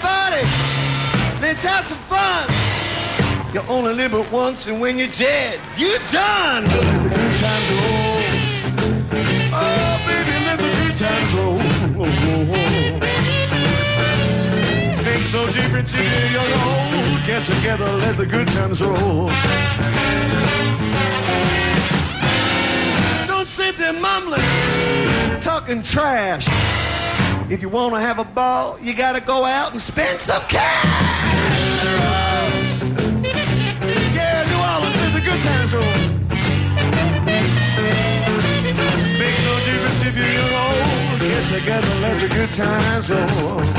party. Let's have some fun. You only live but once, and when you're dead, you're done. Let the good times roll. Oh, baby, let the good times roll. Makes no difference if you're young or old. Get together, let the good times roll. Don't sit there mumbling, talking trash. If you want to have a ball, you got to go out and spend some cash. Yeah, New Orleans, let the good times roll. Makes no difference if you're young or old. Get together, let the good times roll.